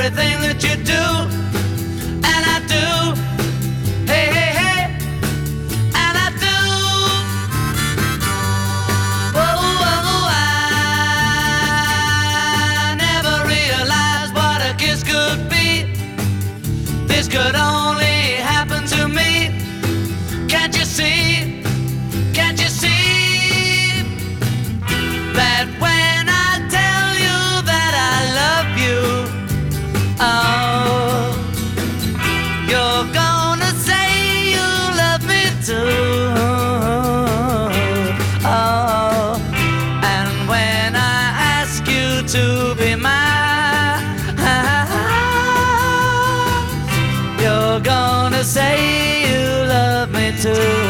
everything that you do, and I do. Hey, hey, hey, and I do. Oh, I never realized what a kiss could be. This could only happen to me. Can't you see? Can't you see that when I tell you that I love you, oh, you're gonna say you love me too. Oh, and when I ask you to be mine, you're gonna say you love me too.